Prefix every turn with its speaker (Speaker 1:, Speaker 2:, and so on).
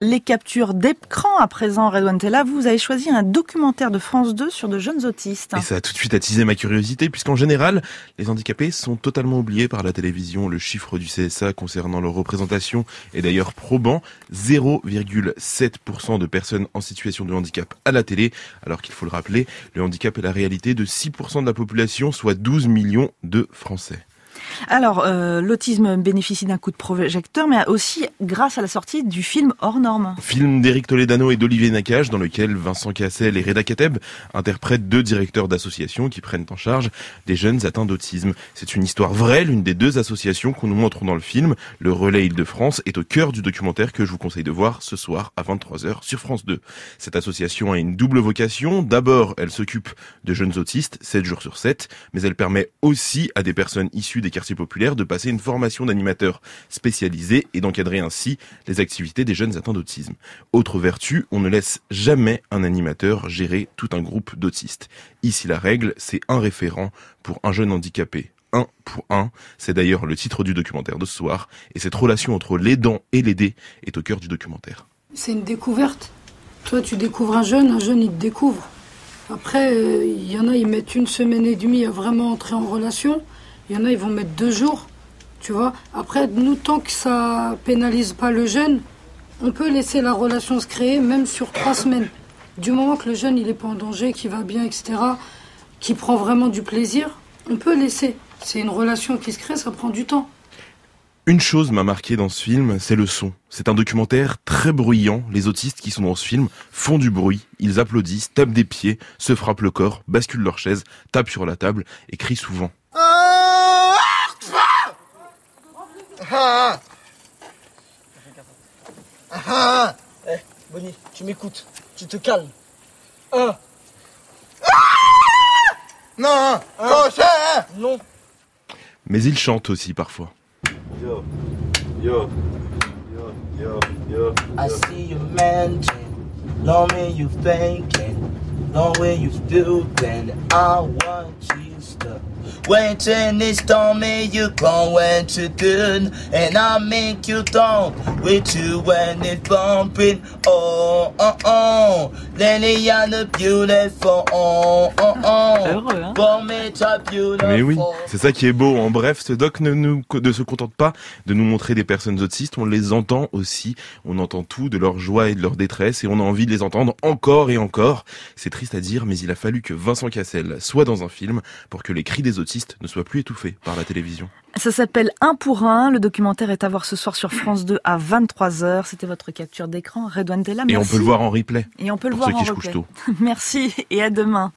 Speaker 1: Les captures d'écran à présent, Redouane Tella, vous avez choisi un documentaire de France 2 sur de jeunes autistes.
Speaker 2: Et ça a tout de suite attisé ma curiosité, puisqu'en général, les handicapés sont totalement oubliés par la télévision. Le chiffre du CSA concernant leur représentation est d'ailleurs probant, 0,7% de personnes en situation de handicap à la télé, alors qu'il faut le rappeler, le handicap est la réalité de 6% de la population, soit 12 millions de Français.
Speaker 1: Alors, l'autisme bénéficie d'un coup de projecteur, mais aussi grâce à la sortie du film Hors Norme.
Speaker 2: Film d'Éric Toledano et d'Olivier Nakache, dans lequel Vincent Cassel et Reda Kateb interprètent deux directeurs d'associations qui prennent en charge des jeunes atteints d'autisme. C'est une histoire vraie, l'une des deux associations qu'on nous montre dans le film, le Relais Île-de-France, est au cœur du documentaire que je vous conseille de voir ce soir à 23h sur France 2. Cette association a une double vocation. D'abord, elle s'occupe de jeunes autistes, 7 jours sur 7, mais elle permet aussi à des personnes issues des quartiers populaires de passer une formation d'animateur spécialisé et d'encadrer ainsi les activités des jeunes atteints d'autisme. Autre vertu, on ne laisse jamais un animateur gérer tout un groupe d'autistes. Ici, la règle, c'est un référent pour un jeune handicapé. 1 pour 1, c'est d'ailleurs le titre du documentaire de ce soir, et cette relation entre l'aidant et l'aidé est au cœur du documentaire.
Speaker 3: C'est une découverte. Toi, tu découvres un jeune, il te découvre. Après, il y en a, ils mettent 1 semaine et demie à vraiment entrer en relation. Il y en a, ils vont mettre 2 jours, tu vois. Après, nous, tant que ça pénalise pas le jeune, on peut laisser la relation se créer, même sur 3 semaines. Du moment que le jeune, il est pas en danger, qu'il va bien, etc., qu'il prend vraiment du plaisir, on peut laisser. C'est une relation qui se crée, ça prend du temps.
Speaker 2: Une chose m'a marqué dans ce film, c'est le son. C'est un documentaire très bruyant. Les autistes qui sont dans ce film font du bruit. Ils applaudissent, tapent des pieds, se frappent le corps, basculent leur chaise, tapent sur la table et crient souvent.
Speaker 4: Bonnie, tu m'écoutes, tu te calmes.
Speaker 5: Non,
Speaker 4: Non.
Speaker 2: Mais ils chantent aussi parfois.
Speaker 5: Yo, yo, yo, yo, yo.
Speaker 4: I see you mention, long way you thinking, long way you feeling. I want you stuck. Waiting is stormy, you going to good, and I make you down with you when it's bumping. Oh, oh, oh, Liliana beautiful. Oh, oh, oh.
Speaker 1: Heureux, hein?
Speaker 4: For me, top beautiful.
Speaker 2: Mais oui, c'est ça qui est beau. En bref, ce doc ne se contente pas de nous montrer des personnes autistes, on les entend aussi. On entend tout de leur joie et de leur détresse et on a envie de les entendre encore et encore. C'est triste à dire, mais il a fallu que Vincent Cassel soit dans un film pour que les cris des autistes ne soient plus étouffés par la télévision.
Speaker 1: Ça s'appelle 1 pour 1. Le documentaire est à voir ce soir sur France 2 à 23h. C'était votre capture d'écran, Redouane Tella.
Speaker 2: Et on peut le voir en replay.
Speaker 1: Et on peut le
Speaker 2: pour
Speaker 1: voir
Speaker 2: ceux
Speaker 1: en
Speaker 2: qui se
Speaker 1: replay.
Speaker 2: couchent tôt.
Speaker 1: Merci et à demain.